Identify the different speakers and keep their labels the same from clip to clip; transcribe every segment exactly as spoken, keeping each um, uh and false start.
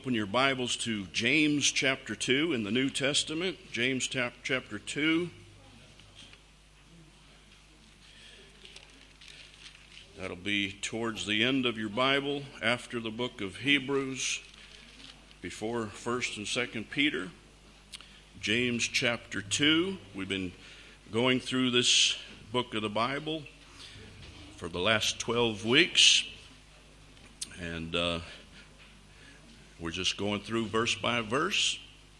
Speaker 1: Open your Bibles to James chapter two in the New Testament. James chapter two. That'll be towards the end of your Bible, after the book of Hebrews, before first and second Peter. James chapter two. We've been going through this book of the Bible for the last twelve weeks. And uh, we're just going through verse by verse.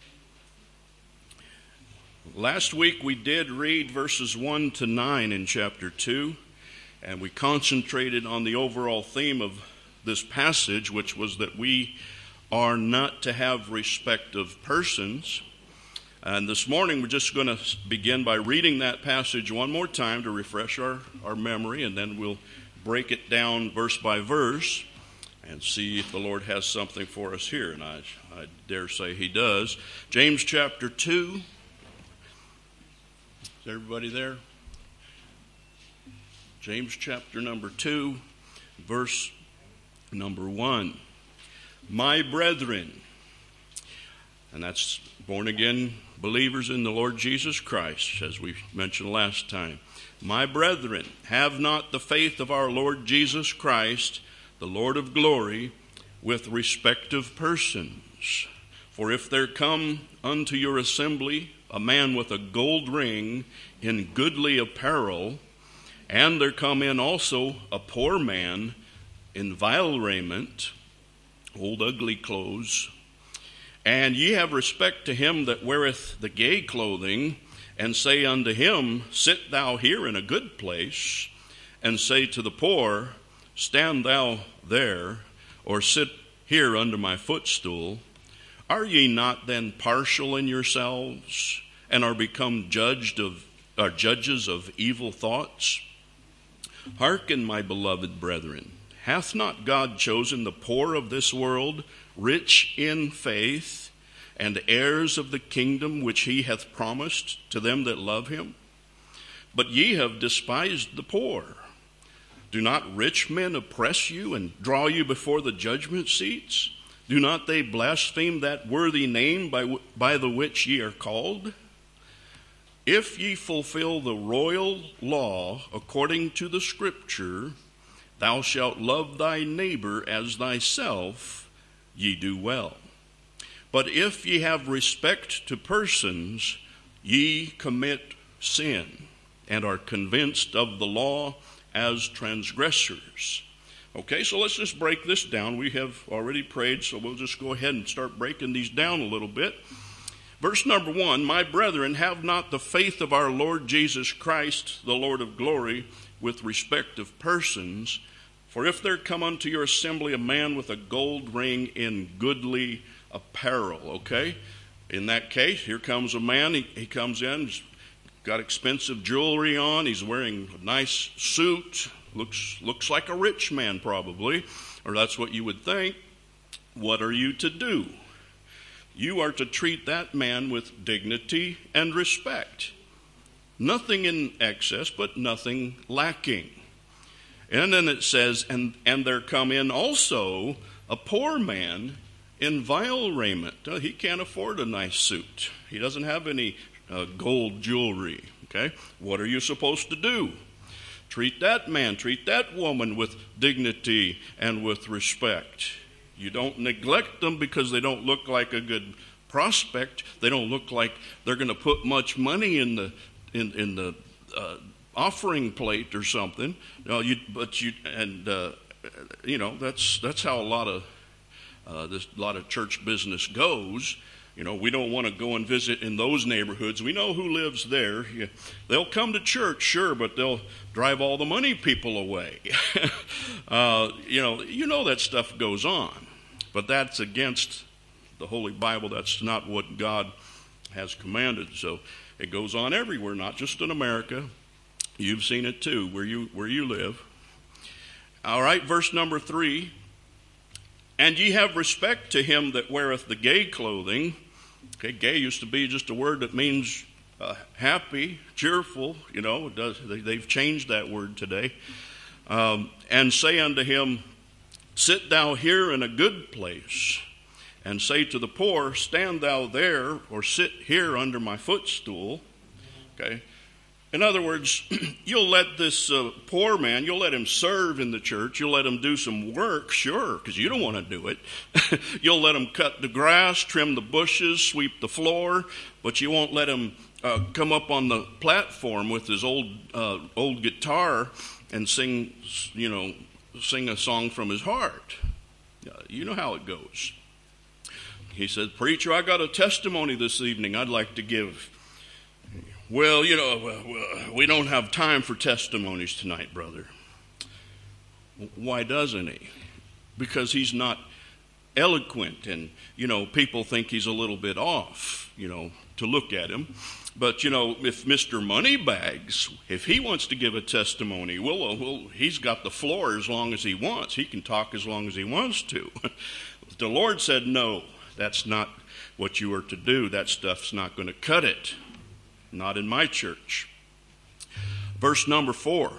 Speaker 1: Last week we did read verses one to nine in chapter two, and we concentrated on the overall theme of this passage, which was that we are not to have respect of persons. And this morning we're just going to begin by reading that passage one more time to refresh our, our memory, and then we'll break it down verse by verse and see if the Lord has something for us here. And I, I dare say he does. James chapter two. Is everybody there? James chapter number two, verse number one. My brethren, and that's born again believers in the Lord Jesus Christ, as we mentioned last time. My brethren, have not the faith of our Lord Jesus Christ, the Lord of glory, with respect of persons. For if there come unto your assembly a man with a gold ring in goodly apparel, and there come in also a poor man in vile raiment, old ugly clothes, and ye have respect to him that weareth the gay clothing, and say unto him, Sit thou here in a good place, and say to the poor, Stand thou there, or sit here under my footstool. Are ye not then partial in yourselves, and are become judged of, or judges of evil thoughts? Hearken, my beloved brethren, hath not God chosen the poor of this world, rich in faith, and heirs of the kingdom which he hath promised to them that love him? But ye have despised the poor. Do not rich men oppress you and draw you before the judgment seats? Do not they blaspheme that worthy name by, by the which ye are called? If ye fulfill the royal law according to the Scripture, Thou shalt love thy neighbor as thyself, ye do well. But if ye have respect to persons, ye commit sin, and are convinced of the law as transgressors. Okay, so let's just break this down. We have already prayed, so we'll just go ahead and start breaking these down a little bit. Verse number one, My brethren, have not the faith of our Lord Jesus Christ, the Lord of glory, with respect of persons. For if there come unto your assembly a man with a gold ring in goodly apparel, okay? In that case, here comes a man, he, he comes in, he's got expensive jewelry on, he's wearing a nice suit, looks looks like a rich man probably, or that's what you would think. What are you to do? You are to treat that man with dignity and respect. Nothing in excess, but nothing lacking. And then it says, and, and there come in also a poor man in vile raiment. Uh, he can't afford a nice suit. He doesn't have any uh, gold jewelry. Okay? What are you supposed to do? Treat that man, treat that woman with dignity and with respect. You don't neglect them because they don't look like a good prospect. They don't look like they're going to put much money in the in in the uh, offering plate or something. No, you but you and uh, you know that's that's how a lot of uh, this a lot of church business goes. You know, we don't want to go and visit in those neighborhoods. We know who lives there. They'll come to church, sure, but they'll drive all the money people away. uh, you know, you know that stuff goes on, but that's against the Holy Bible. That's not what God has commanded. So it goes on everywhere, not just in America. You've seen it too, where you where you live. All right, verse number three. And ye have respect to him that weareth the gay clothing. Okay, gay used to be just a word that means uh, happy, cheerful. You know, it does, they, they've changed that word today. Um, and say unto him, Sit thou here in a good place, and say to the poor, stand thou there or sit here under my footstool. Okay? In other words, you'll let this uh, poor man, you'll let him serve in the church. You'll let him do some work, sure, because you don't want to do it. You'll let him cut the grass, trim the bushes, sweep the floor, but you won't let him uh, come up on the platform with his old uh, old guitar and sing, you know, sing a song from his heart. Uh, you know how it goes. He said, preacher, I got a testimony this evening I'd like to give. Well, you know, we don't have time for testimonies tonight, brother. Why doesn't he? Because he's not eloquent, and, you know, people think he's a little bit off, you know, to look at him. But, you know, if Mister Moneybags, if he wants to give a testimony, well, well, he's got the floor as long as he wants. He can talk as long as he wants to. The Lord said, no, that's not what you are to do. That stuff's not going to cut it. Not in my church. Verse number four.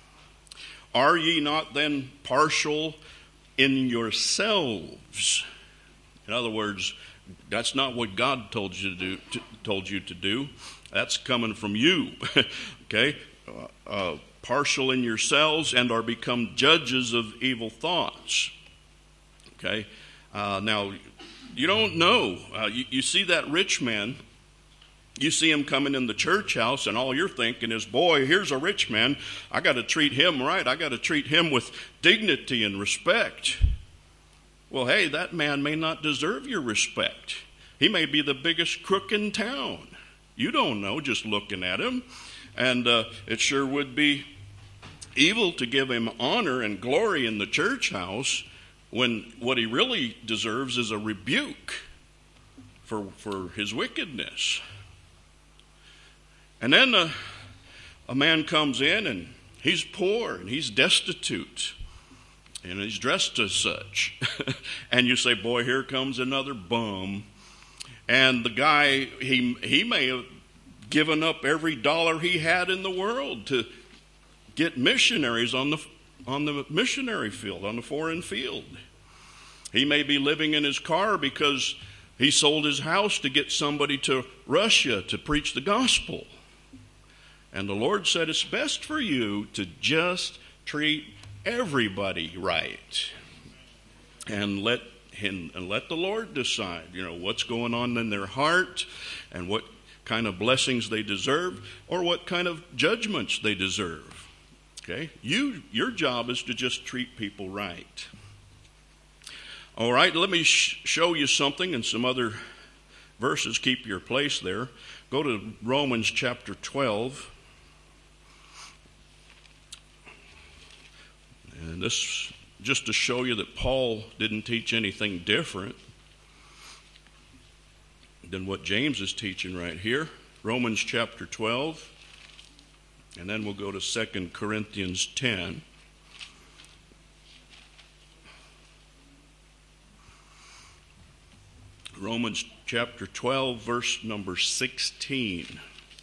Speaker 1: Are ye not then partial in yourselves? In other words, that's not what God told you to do. To, told you to do. That's coming from you. Okay? Uh, uh, partial in yourselves, and are become judges of evil thoughts. Okay? Uh, now, you don't know. Uh, you, you see that rich man. You see him coming in the church house, and all you're thinking is, boy, here's a rich man. I got to treat him right. I got to treat him with dignity and respect. Well, hey, that man may not deserve your respect. He may be the biggest crook in town. You don't know just looking at him. And uh, it sure would be evil to give him honor and glory in the church house when what he really deserves is a rebuke for, for his wickedness. And then uh, a man comes in, and he's poor, and he's destitute, and he's dressed as such. And you say, boy, here comes another bum. And the guy, he he may have given up every dollar he had in the world to get missionaries on the on the missionary field, on the foreign field. He may be living in his car because he sold his house to get somebody to Russia to preach the gospel. And the Lord said it's best for you to just treat everybody right. And let him, and let the Lord decide, you know, what's going on in their heart and what kind of blessings they deserve or what kind of judgments they deserve. Okay? You, your job is to just treat people right. All right, let me sh- show you something in some other verses. Keep your place there. Go to Romans chapter twelve. And this, just to show you that Paul didn't teach anything different than what James is teaching right here. Romans chapter twelve. And then we'll go to Second Corinthians ten. Romans chapter twelve, verse number sixteen.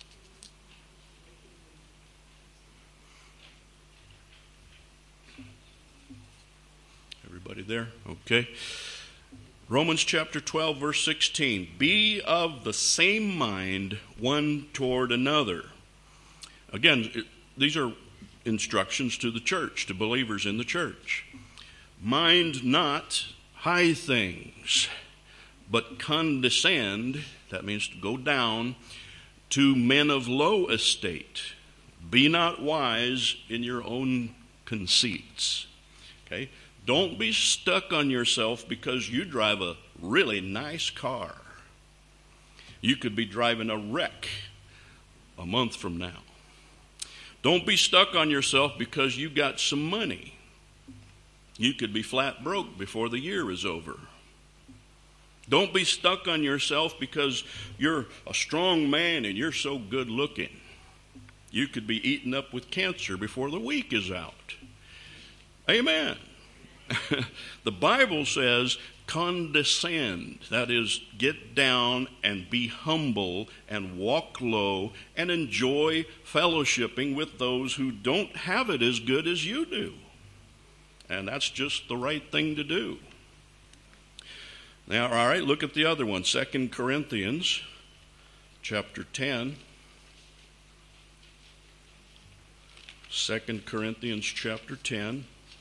Speaker 1: Everybody there? Okay. Romans chapter twelve, verse sixteen. Be of the same mind one toward another. Again, it, these are instructions to the church, to believers in the church. Mind not high things, but condescend, that means to go down, to men of low estate. Be not wise in your own conceits. Okay? Don't be stuck on yourself because you drive a really nice car. You could be driving a wreck a month from now. Don't be stuck on yourself because you got some money. You could be flat broke before the year is over. Don't be stuck on yourself because you're a strong man and you're so good looking. You could be eaten up with cancer before the week is out. Amen. The Bible says condescend. That is, get down and be humble and walk low and enjoy fellowshipping with those who don't have it as good as you do. And that's just the right thing to do. Now, all right, look at the other one, Second Corinthians chapter ten. Second Corinthians chapter ten.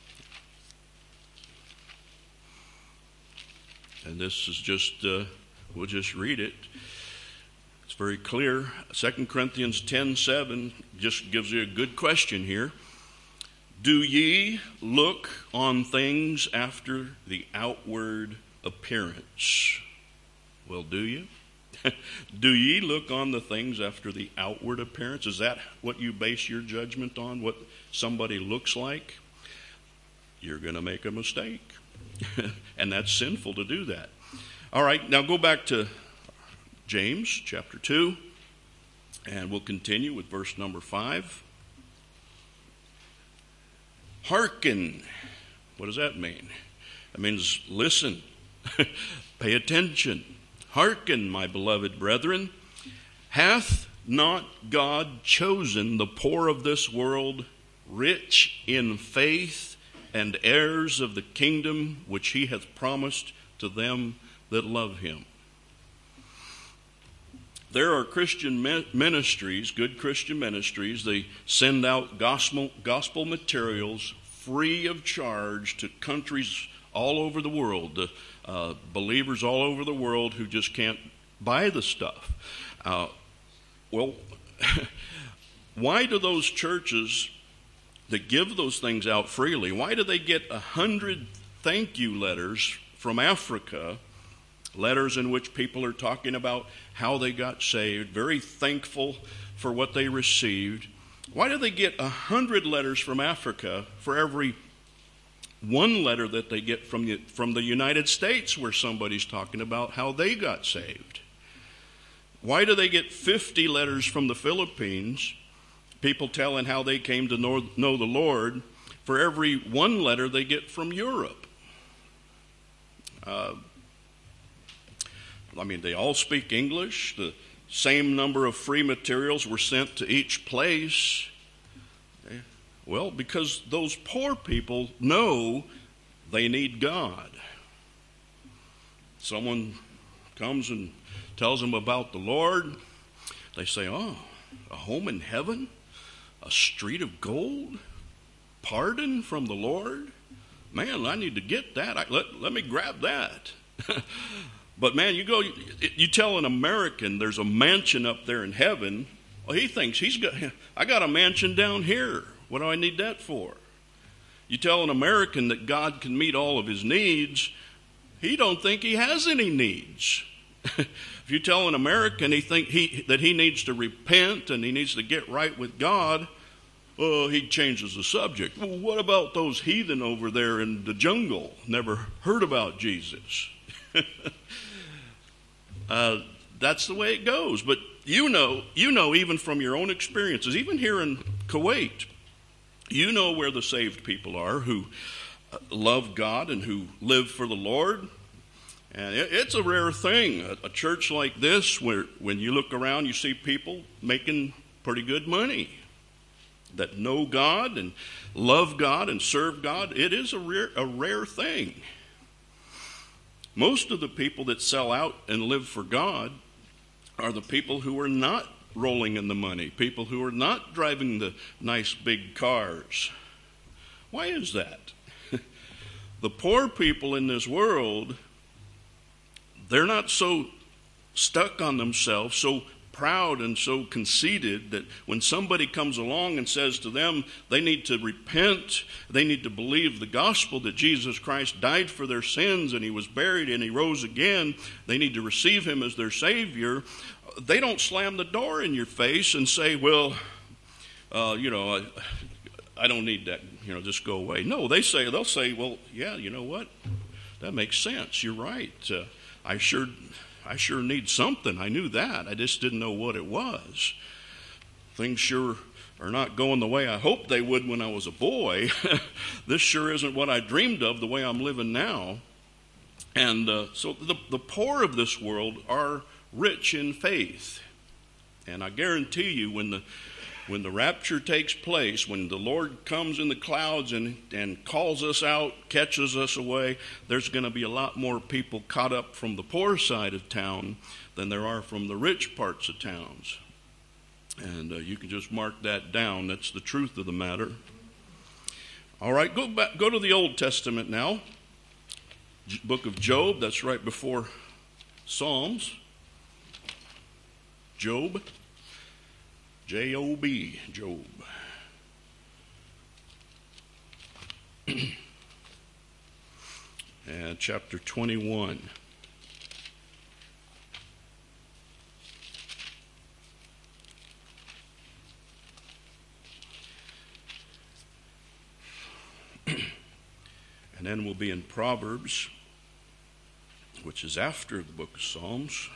Speaker 1: And this is just, uh, we'll just read it. It's very clear. Second Corinthians ten seven just gives you a good question here. Do ye look on things after the outward appearance? Well, do you? Do ye look on the things after the outward appearance? Is that what you base your judgment on, what somebody looks like? You're going to make a mistake. And that's sinful to do that. All right, now go back to James chapter two, and we'll continue with verse number five. Hearken. What does that mean? That means listen, pay attention. Hearken, my beloved brethren. Hath not God chosen the poor of this world, rich in faith, and heirs of the kingdom which he hath promised to them that love him? There are Christian ministries, good Christian ministries. They send out gospel, gospel materials free of charge to countries all over the world, to uh, believers all over the world who just can't buy the stuff. Uh, well, why do those churches that give those things out freely, why do they get a hundred thank you letters from Africa, letters in which people are talking about how they got saved, very thankful for what they received? Why do they get a hundred letters from Africa for every one letter that they get from the, from the United States where somebody's talking about how they got saved? Why do they get fifty letters from the Philippines, people telling how they came to know, know the Lord, for every one letter they get from Europe? Uh, I mean, they all speak English. The same number of free materials were sent to each place. Well, because those poor people know they need God. Someone comes and tells them about the Lord. They say, oh, a home in heaven? A street of gold? Pardon from the Lord? Man, I need to get that. I, let, let me grab that. But man, you go, you tell an American there's a mansion up there in heaven. Well, he thinks he's got, I got a mansion down here. What do I need that for? You tell an American that God can meet all of his needs, he don't think he has any needs. If you tell an American he think he that he needs to repent and he needs to get right with God, oh, he changes the subject. Well, what about those heathen over there in the jungle? Never heard about Jesus. uh, that's the way it goes. But you know, you know, even from your own experiences, even here in Kuwait, you know where the saved people are who love God and who live for the Lord. And it, it's a rare thing, a, a church like this, where when you look around, you see people making pretty good money that know God and love God and serve God. It is a rare, a rare thing. Most of the people that sell out and live for God are the people who are not rolling in the money, people who are not driving the nice big cars. Why is that? The poor people in this world, they're not so stuck on themselves, so proud and so conceited that when somebody comes along and says to them they need to repent, they need to believe the gospel that Jesus Christ died for their sins and he was buried and he rose again, they need to receive him as their Savior, they don't slam the door in your face and say, well, uh, you know, I, I don't need that, you know, just go away. No, they say, they'll say, well, yeah, you know what? That makes sense. You're right. Uh, I sure I sure need something. I knew that. I just didn't know what it was. Things sure are not going the way I hoped they would when I was a boy. This sure isn't what I dreamed of the way I'm living now. And uh, so the, the poor of this world are rich in faith. And I guarantee you when the when the rapture takes place, when the Lord comes in the clouds and, and calls us out, catches us away, there's going to be a lot more people caught up from the poor side of town than there are from the rich parts of towns. And uh, you can just mark that down. That's the truth of the matter. All right, go back, go to the Old Testament now. J- book of Job, that's right before Psalms. Job. J O B, Job. And chapter twenty-one. And then we'll be in Proverbs, which is after the book of Psalms.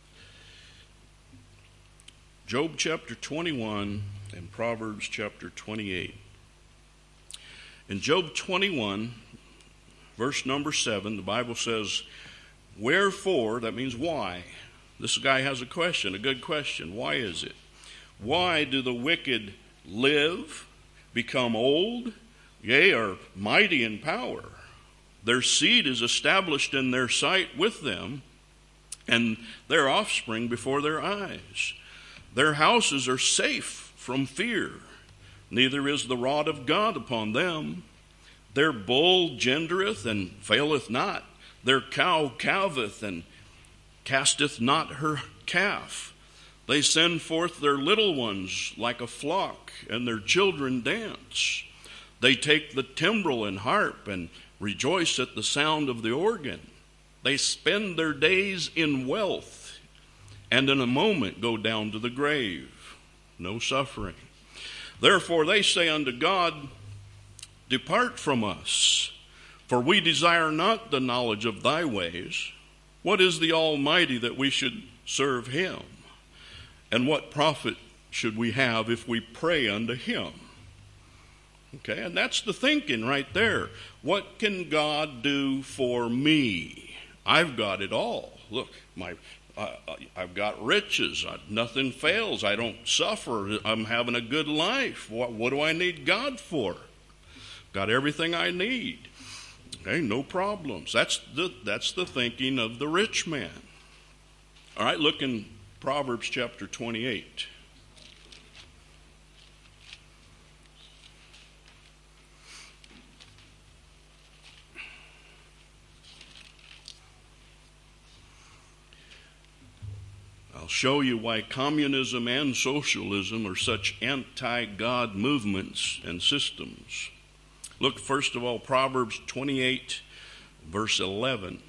Speaker 1: Job chapter twenty-one and Proverbs chapter twenty-eight. In Job twenty-one, verse number seven, the Bible says, wherefore, that means why. This guy has a question, a good question. Why is it? Why do the wicked live, become old, yea, are mighty in power? Their seed is established in their sight with them, and their offspring before their eyes. Their houses are safe from fear, neither is the rod of God upon them. Their bull gendereth and faileth not. Their cow calveth and casteth not her calf. They send forth their little ones like a flock, and their children dance. They take the timbrel and harp and rejoice at the sound of the organ. They spend their days in wealth, and in a moment go down to the grave. No suffering. Therefore they say unto God, depart from us, for we desire not the knowledge of thy ways. What is the Almighty that we should serve him? And what profit should we have if we pray unto him? Okay, and that's the thinking right there. What can God do for me? I've got it all. Look, my uh, I've got riches. I, nothing fails. I don't suffer. I'm having a good life. What, what do I need God for? Got everything I need. Okay, no problems. That's the that's the thinking of the rich man. All right, look in Proverbs chapter twenty-eight. I'll show you why communism and socialism are such anti-God movements and systems. Look, first of all, Proverbs twenty-eight, verse eleven.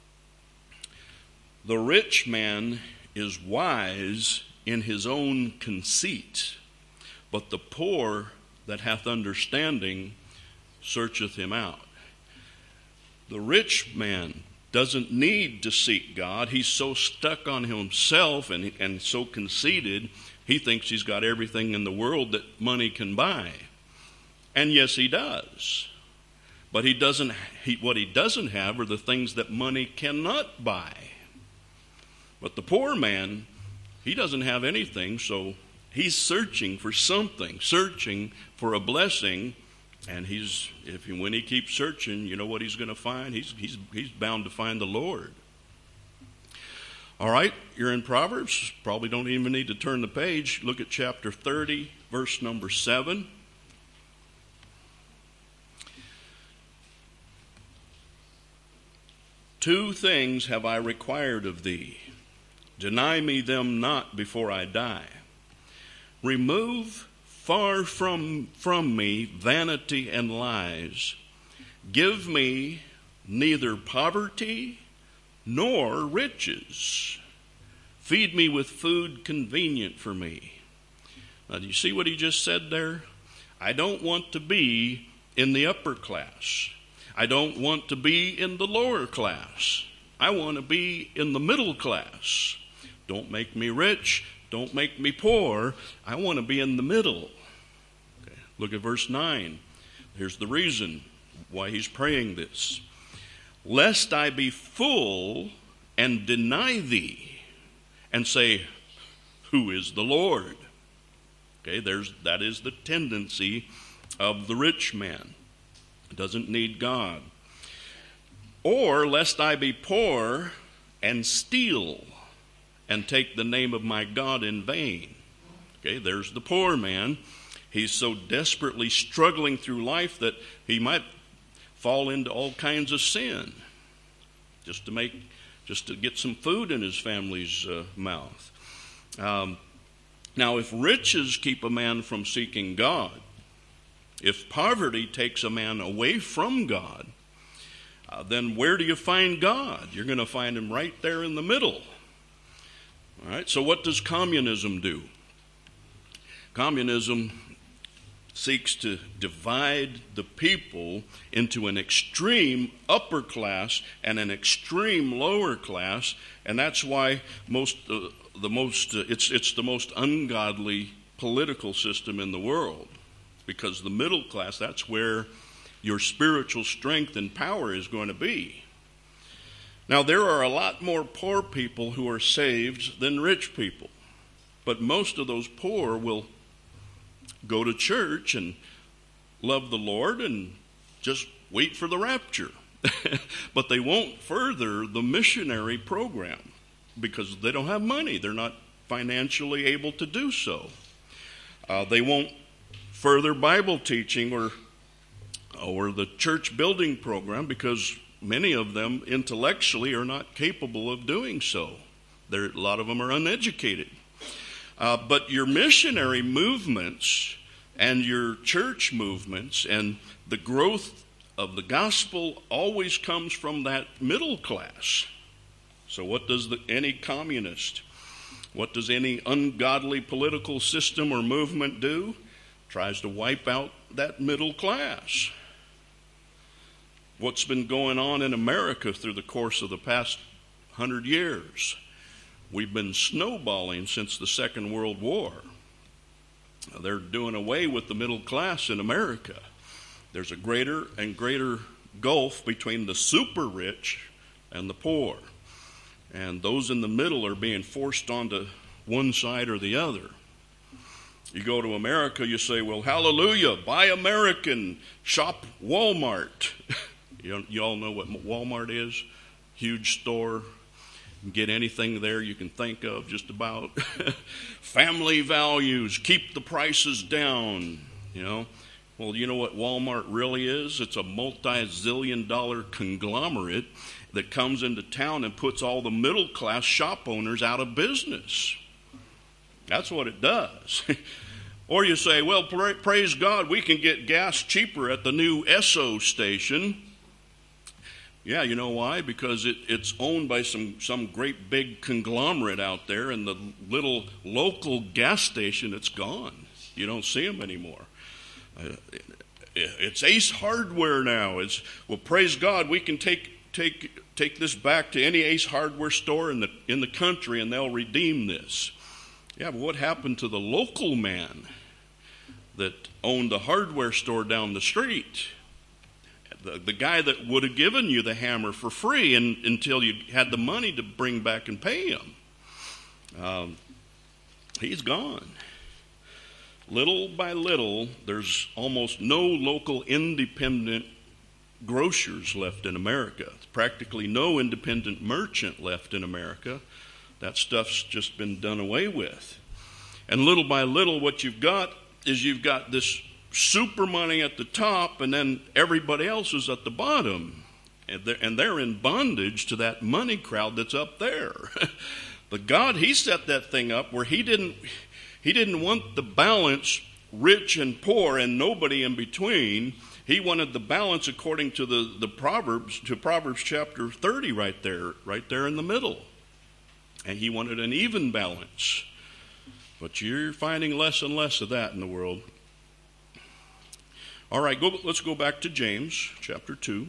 Speaker 1: The rich man is wise in his own conceit, but the poor that hath understanding searcheth him out. The rich man doesn't need to seek God. He's so stuck on himself and, and so conceited, he thinks he's got everything in the world that money can buy. And yes, he does. But he doesn't. He, what he doesn't have are the things that money cannot buy. But the poor man, he doesn't have anything, so he's searching for something, searching for a blessing. And he's, if he, when he keeps searching, you know what he's going to find? He's, he's, he's bound to find the Lord. All right, you're in Proverbs. Probably don't even need to turn the page. Look at chapter thirty, verse number seven. Two things have I required of thee. Deny me them not before I die. Remove far from, from me vanity and lies. Give me neither poverty nor riches. Feed me with food convenient for me. Now, do you see what he just said there? I don't want to be in the upper class. I don't want to be in the lower class. I want to be in the middle class. Don't make me rich. Don't make me poor. I want to be in the middle. Okay. Look at verse nine. Here's the reason why he's praying this. Lest I be full and deny thee and say, who is the Lord? Okay, there's that is the tendency of the rich man. Doesn't need God. Or lest I be poor and steal and take the name of my God in vain. Okay, there's the poor man. He's so desperately struggling through life that he might fall into all kinds of sin just to make, just to get some food in his family's uh, mouth. Um, now, if riches keep a man from seeking God, if poverty takes a man away from God, uh, then where do you find God? You're going to find him right there in the middle. All right, so what does communism do? Communism seeks to divide the people into an extreme upper class and an extreme lower class, and that's why most uh, the most uh, it's it's the most ungodly political system in the world, because the middle class, that's where your spiritual strength and power is going to be. Now, there are a lot more poor people who are saved than rich people, but most of those poor will go to church and love the Lord and just wait for the rapture. But they won't further the missionary program because they don't have money. They're not financially able to do so. Uh, they won't further Bible teaching or or the church building program because many of them intellectually are not capable of doing so. There, a lot of them are uneducated. Uh, but your missionary movements and your church movements and the growth of the gospel always comes from that middle class. So what does the, any communist, what does any ungodly political system or movement do? Tries to wipe out that middle class. What's been going on in America through the course of the past hundred years? We've been snowballing since the Second World War. They're doing away with the middle class in America. There's a greater and greater gulf between the super rich and the poor. And those in the middle are being forced onto one side or the other. You go to America, you say, well, hallelujah, buy American, shop Walmart. you, you all know what Walmart is? Huge store. Get anything there you can think of just about. Family values, keep the prices down, you know. Well, you know what Walmart really is? It's a multi-zillion dollar conglomerate that comes into town and puts all the middle class shop owners out of business. That's what it does. Or you say, well, pra- praise God, we can get gas cheaper at the new Esso station. Yeah, you know why? Because it, it's owned by some, some great big conglomerate out there, and the little local gas station, it's gone. You don't see them anymore. Uh, it, it's Ace Hardware now. It's, well, praise God, we can take take take this back to any Ace Hardware store in the in the country, and they'll redeem this. Yeah, but what happened to the local man that owned the hardware store down the street? The, the guy that would have given you the hammer for free and, until you had the money to bring back and pay him. Um, he's gone. Little by little, there's almost no local independent grocers left in America. There's practically no independent merchant left in America. That stuff's just been done away with. And little by little, what you've got is you've got this super money at the top, and then everybody else is at the bottom. And they're, and they're in bondage to that money crowd that's up there. But God, he set that thing up where he didn't, he didn't want the balance rich and poor and nobody in between. He wanted the balance according to the, the Proverbs, to Proverbs chapter thirty right there, right there in the middle. And he wanted an even balance. But you're finding less and less of that in the world. All right, go, let's go back to James chapter two.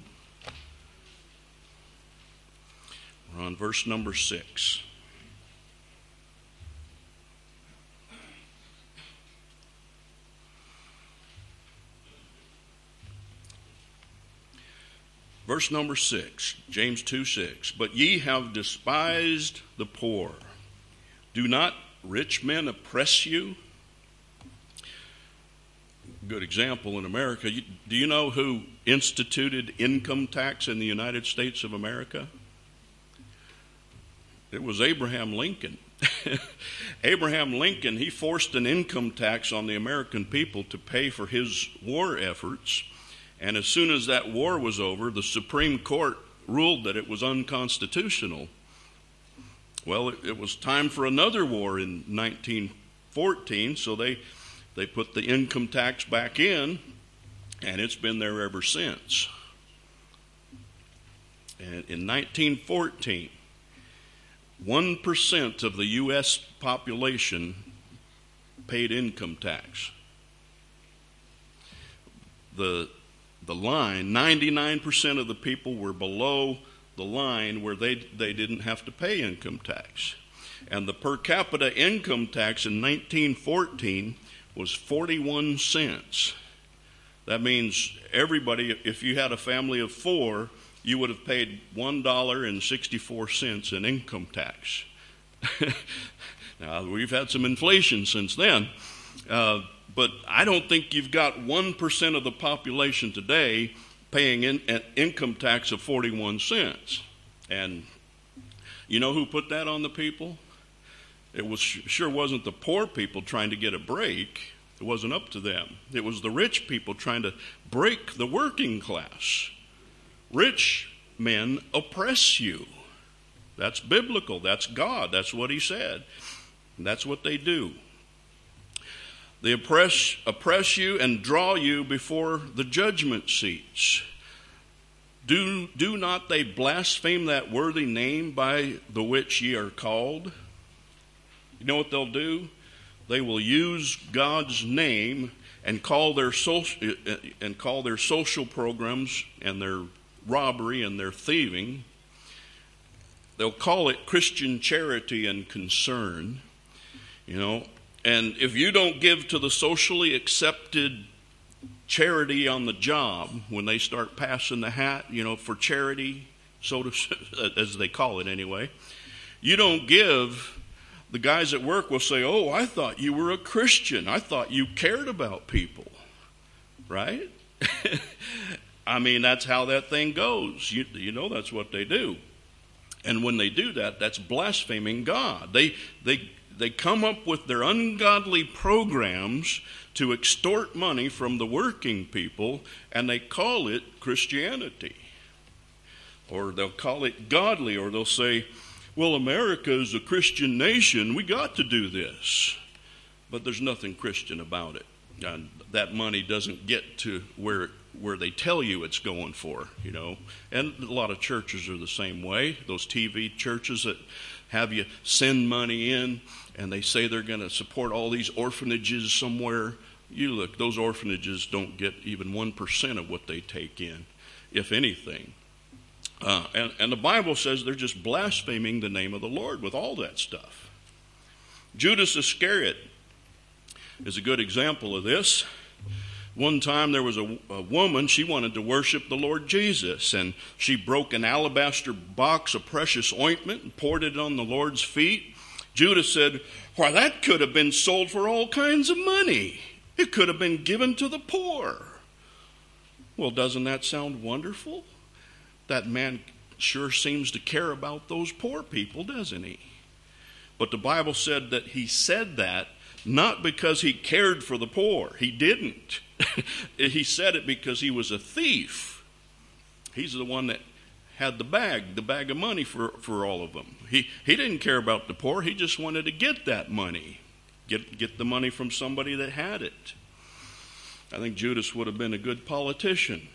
Speaker 1: We're on verse number six. Verse number six, James two six. But ye have despised the poor. Do not rich men oppress you? good example in America. You, do you know who instituted income tax in the United States of America? It was Abraham Lincoln. Abraham Lincoln, he forced an income tax on the American people to pay for his war efforts. And as soon as that war was over, the Supreme Court ruled that it was unconstitutional. Well, it, it was time for another war in nineteen fourteen, so they they put the income tax back in, and it's been there ever since. And in nineteen fourteen, one percent of the U S population paid income tax. The, the line, ninety-nine percent of the people were below the line where they, they didn't have to pay income tax. And the per capita income tax in nineteen fourteen was forty-one cents. That means everybody, if you had a family of four, you would have paid one dollar and sixty-four cents in income tax. Now, we've had some inflation since then, uh, but I don't think you've got one percent of the population today paying in, an income tax of forty-one cents. And you know who put that on the people? It was sure wasn't the poor people trying to get a break. It wasn't up to them. It was the rich people trying to break the working class. Rich men oppress you. That's biblical. That's God. That's what he said. And that's what they do. They oppress, oppress you and draw you before the judgment seats. Do, do not they blaspheme that worthy name by the which ye are called? You know what they'll do? They will use God's name and call their social, and call their social programs and their robbery and their thieving. They'll call it Christian charity and concern, you know. And if you don't give to the socially accepted charity on the job, when they start passing the hat, you know, for charity, so to, as they call it anyway, you don't give, the guys at work will say, oh, I thought you were a Christian. I thought you cared about people, right? I mean, that's how that thing goes. You, you know, that's what they do. And when they do that, that's blaspheming God. They, they, they come up with their ungodly programs to extort money from the working people, and they call it Christianity. Or they'll call it godly, or they'll say, well, America is a Christian nation. We got to do this. But there's nothing Christian about it. And that money doesn't get to where where they tell you it's going for, you know. And a lot of churches are the same way. Those T V churches that have you send money in, and they say they're going to support all these orphanages somewhere. You look, those orphanages don't get even one percent of what they take in, if anything. Uh, and, and the Bible says they're just blaspheming the name of the Lord with all that stuff. Judas Iscariot is a good example of this. One time there was a, a woman, she wanted to worship the Lord Jesus, and she broke an alabaster box of precious ointment and poured it on the Lord's feet. Judas said, why, that could have been sold for all kinds of money. It could have been given to the poor. Well, doesn't that sound wonderful? That man sure seems to care about those poor people, doesn't he? But the Bible said that he said that not because he cared for the poor. He didn't. He said it because he was a thief. He's the one that had the bag, the bag of money for, for all of them. He, he didn't care about the poor. He just wanted to get that money, get, get the money from somebody that had it. I think Judas would have been a good politician.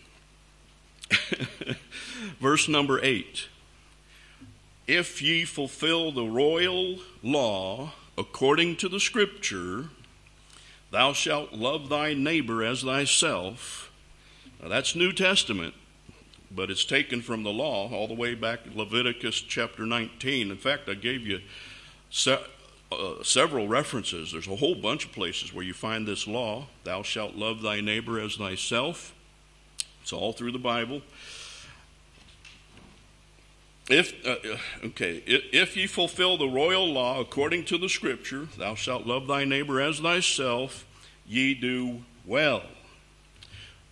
Speaker 1: Verse number eight. If ye fulfill the royal law according to the Scripture, thou shalt love thy neighbor as thyself. Now that's New Testament, but it's taken from the law all the way back to Leviticus chapter nineteen. In fact, I gave you se- uh, several references. There's a whole bunch of places where you find this law. Thou shalt love thy neighbor as thyself. It's all through the Bible. If uh, okay, if, if ye fulfill the royal law according to the Scripture, thou shalt love thy neighbor as thyself, ye do well.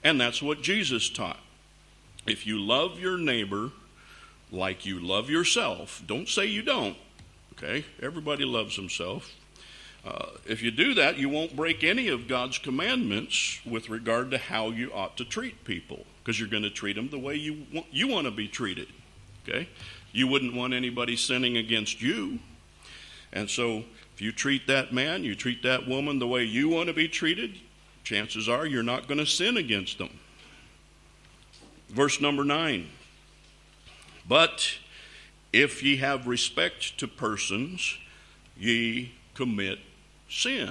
Speaker 1: And that's what Jesus taught. If you love your neighbor like you love yourself, don't say you don't, okay? Everybody loves himself. Uh, if you do that, you won't break any of God's commandments with regard to how you ought to treat people, because you're going to treat them the way you want, you want to be treated, okay? You wouldn't want anybody sinning against you. And so if you treat that man, you treat that woman the way you want to be treated, chances are you're not going to sin against them. Verse number nine. But if ye have respect to persons, ye commit sin.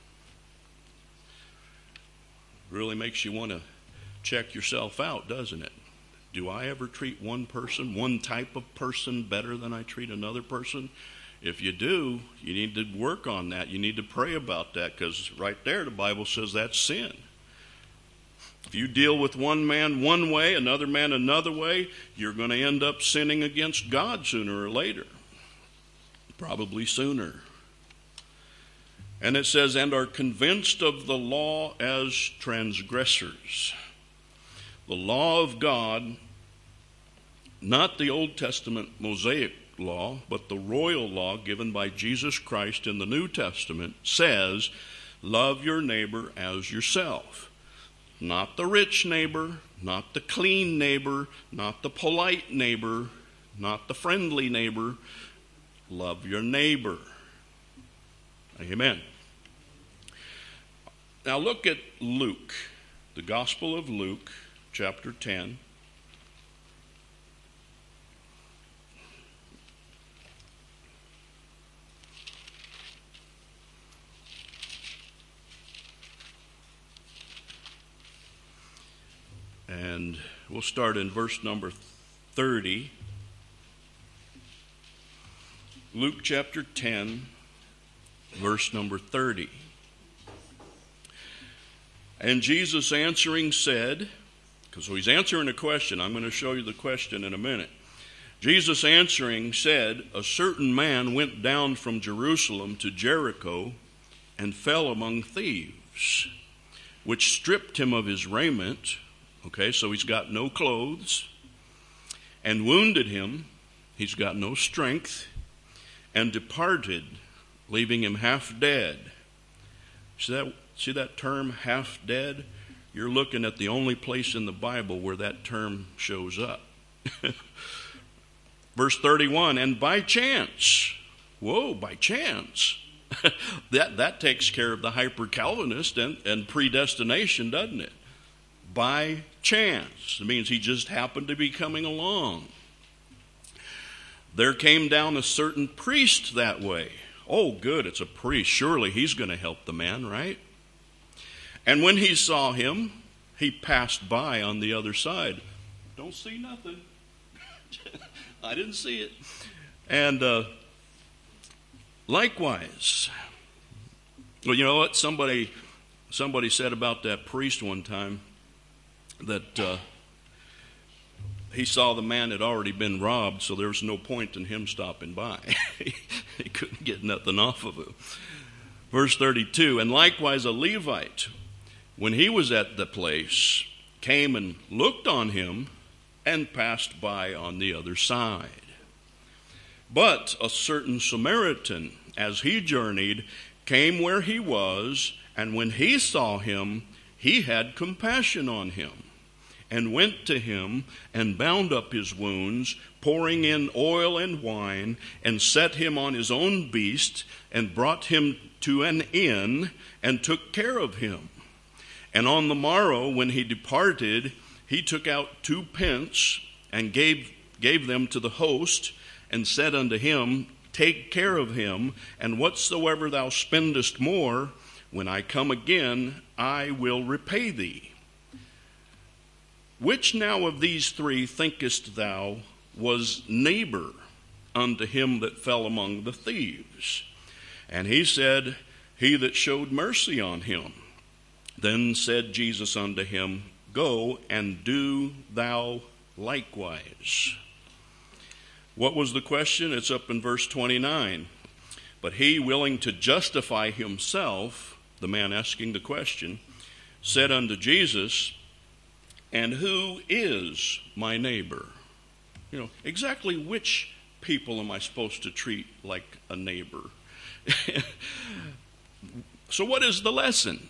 Speaker 1: Really makes you want to check yourself out, doesn't it? Do I ever treat one person, one type of person, better than I treat another person? If you do, you need to work on that. You need to pray about that, because right there the Bible says that's sin. If you deal with one man one way, another man another way, you're going to end up sinning against God sooner or later. Probably sooner. And it says, and are convinced of the law as transgressors. The law of God, not the Old Testament Mosaic law, but the royal law given by Jesus Christ in the New Testament, says, love your neighbor as yourself. Not the rich neighbor, not the clean neighbor, not the polite neighbor, not the friendly neighbor. Love your neighbor. Amen. Now look at Luke, the Gospel of Luke, chapter ten. And we'll start in verse number thirty. Luke chapter ten, verse number thirty. And Jesus answering said, because so he's answering a question. I'm going to show you the question in a minute. Jesus answering said, a certain man went down from Jerusalem to Jericho and fell among thieves, which stripped him of his raiment. Okay, so he's got no clothes, and wounded him. He's got no strength, and departed, leaving him half dead. See that, see that term, half dead? You're looking at the only place in the Bible where that term shows up. Verse thirty-one, and by chance, whoa, by chance, that, that takes care of the hyper-Calvinist and, and predestination, doesn't it? By chance. It means he just happened to be coming along. There came down a certain priest that way. Oh, good, it's a priest. Surely he's going to help the man, right? And when he saw him, he passed by on the other side. Don't see nothing. I didn't see it. And uh, likewise, well, you know what? Somebody, somebody said about that priest one time, that uh, he saw the man had already been robbed, so there was no point in him stopping by. He couldn't get nothing off of him. Verse thirty-two, and likewise a Levite, when he was at the place, came and looked on him and passed by on the other side. But a certain Samaritan, as he journeyed, came where he was, and when he saw him, he had compassion on him, and went to him and bound up his wounds, pouring in oil and wine, and set him on his own beast, and brought him to an inn, and took care of him. And on the morrow, when he departed, he took out two pence, and gave, gave them to the host, and said unto him, take care of him, and whatsoever thou spendest more, when I come again, I will repay thee. Which now of these three thinkest thou was neighbor unto him that fell among the thieves? And he said, he that showed mercy on him. Then said Jesus unto him, go and do thou likewise. What was the question? It's up in verse twenty-nine. But he, willing to justify himself, the man asking the question, said unto Jesus, And who is my neighbor? You know, exactly which people am I supposed to treat like a neighbor? So what is the lesson?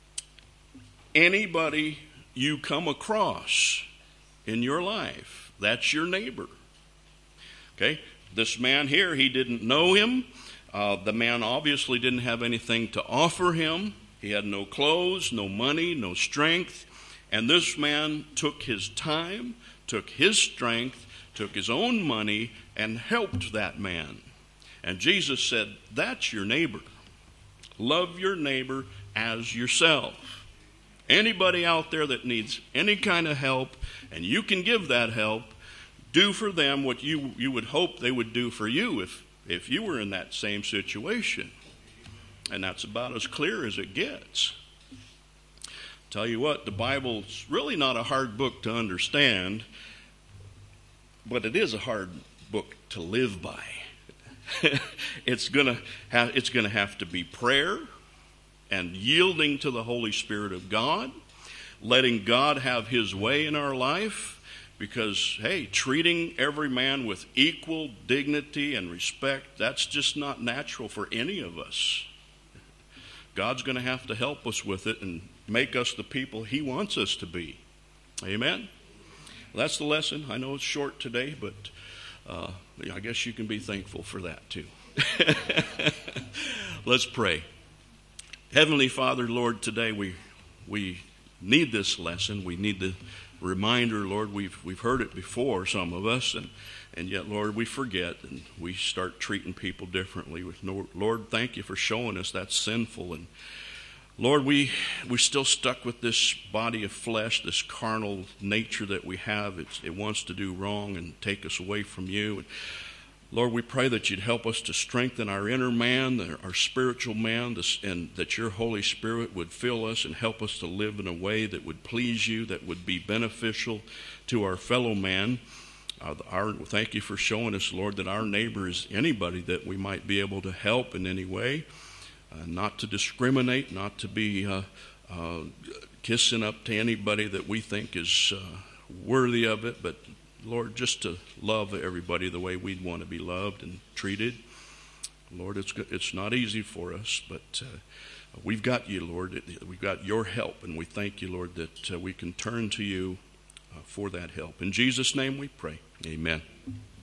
Speaker 1: Anybody you come across in your life, that's your neighbor. Okay? This man here, he didn't know him. Uh, the man obviously didn't have anything to offer him. He had no clothes, no money, no strength. And this man took his time, took his strength, took his own money, and helped that man. And Jesus said, that's your neighbor. Love your neighbor as yourself. Anybody out there that needs any kind of help, and you can give that help, do for them what you, you would hope they would do for you if, if you were in that same situation. And that's about as clear as it gets. Tell you what, the Bible's really not a hard book to understand, but it is a hard book to live by. It's gonna have, it's gonna have to be prayer and yielding to the Holy Spirit of God, letting God have His way in our life, because, hey, treating every man with equal dignity and respect, that's just not natural for any of us. God's going to have to help us with it and make us the people He wants us to be. Amen? Well, that's the lesson. I know it's short today, but uh, I guess you can be thankful for that too. Let's pray. Heavenly Father, Lord, today we we need this lesson. We need the reminder, Lord. We've we've heard it before, some of us, and and yet, Lord, we forget and we start treating people differently. With no, Lord, thank you for showing us that's sinful. And Lord, we we're still stuck with this body of flesh, this carnal nature that we have. It's, it wants to do wrong and take us away from you. And Lord, we pray that you'd help us to strengthen our inner man, our spiritual man, and that your Holy Spirit would fill us and help us to live in a way that would please you, that would be beneficial to our fellow man. Uh, our, thank you for showing us, Lord, that our neighbor is anybody that we might be able to help in any way, uh, not to discriminate, not to be uh, uh, kissing up to anybody that we think is uh, worthy of it, but Lord, just to love everybody the way we'd want to be loved and treated. Lord, it's it's not easy for us, but uh, we've got you, Lord. We've got your help, and we thank you, Lord, that uh, we can turn to you uh, for that help. In Jesus' name we pray. Amen.